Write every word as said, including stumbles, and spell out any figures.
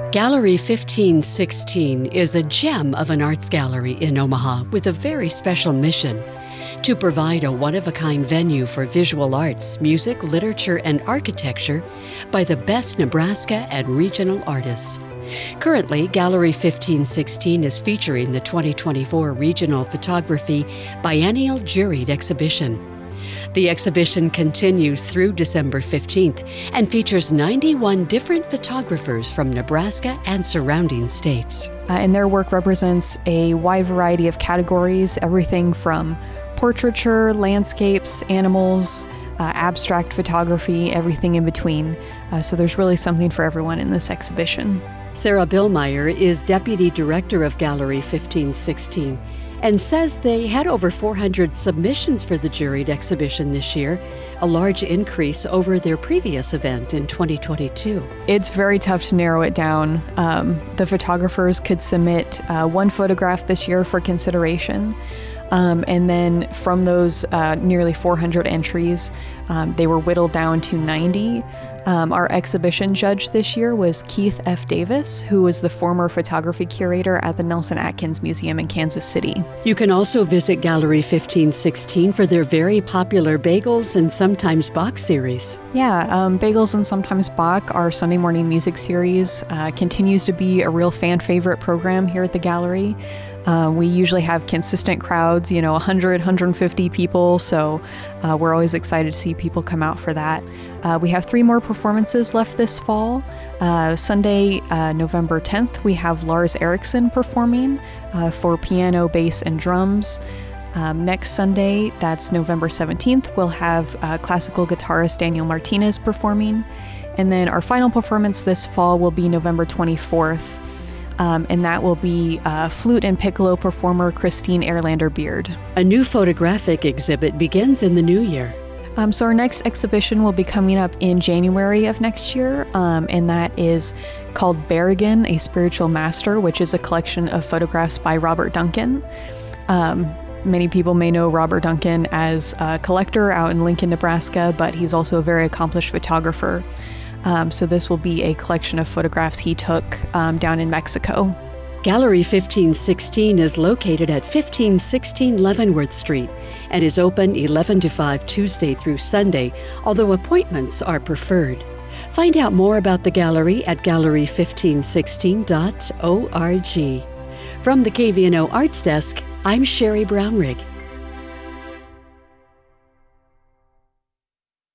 Gallery fifteen sixteen is a gem of an arts gallery in Omaha with a very special mission: to provide a one-of-a-kind venue for visual arts, music, literature, and architecture by the best Nebraska and regional artists. Currently, Gallery fifteen sixteen is featuring the twenty twenty-four Regional Photography Biennial Juried Exhibition. The exhibition continues through December fifteenth and features ninety-one different photographers from Nebraska and surrounding states. Uh, and their work represents a wide variety of categories, everything from portraiture, landscapes, animals, uh, abstract photography, everything in between. Uh, so there's really something for everyone in this exhibition. Sarah Billmeyer is Deputy Director of Gallery fifteen sixteen and says they had over four hundred submissions for the juried exhibition this year, a large increase over their previous event in twenty twenty-two. It's very tough to narrow it down. Um, the photographers could submit uh, one photograph this year for consideration. Um, and then from those uh, nearly four hundred entries, um, they were whittled down to ninety. Um, our exhibition judge this year was Keith F. Davis, who was the former photography curator at the Nelson Atkins Museum in Kansas City. You can also visit Gallery fifteen sixteen for their very popular Bagels and Sometimes Bach series. Yeah, um, Bagels and Sometimes Bach, our Sunday morning music series, uh, continues to be a real fan favorite program here at the gallery. Uh, we usually have consistent crowds, you know, one hundred, one hundred fifty people, so uh, we're always excited to see people come out for that. Uh, we have three more performances left this fall. Uh, Sunday, uh, November tenth, we have Lars Eriksson performing uh, for piano, bass, and drums. Um, next Sunday, that's November seventeenth, we'll have uh, classical guitarist Daniel Martinez performing. And then our final performance this fall will be November twenty-fourth. Um, and that will be uh, flute and piccolo performer Christine Erlander Beard. A new photographic exhibit begins in the new year. Um, so our next exhibition will be coming up in January of next year, um, and that is called Berrigan, a Spiritual Master, which is a collection of photographs by Robert Duncan. Um, many people may know Robert Duncan as a collector out in Lincoln, Nebraska, but he's also a very accomplished photographer. Um, so this will be a collection of photographs he took um, down in Mexico. Gallery fifteen sixteen is located at fifteen sixteen Leavenworth Street and is open eleven to five Tuesday through Sunday, although appointments are preferred. Find out more about the gallery at gallery fifteen sixteen dot org. From the K V N O Arts Desk, I'm Sherry Brownrigg.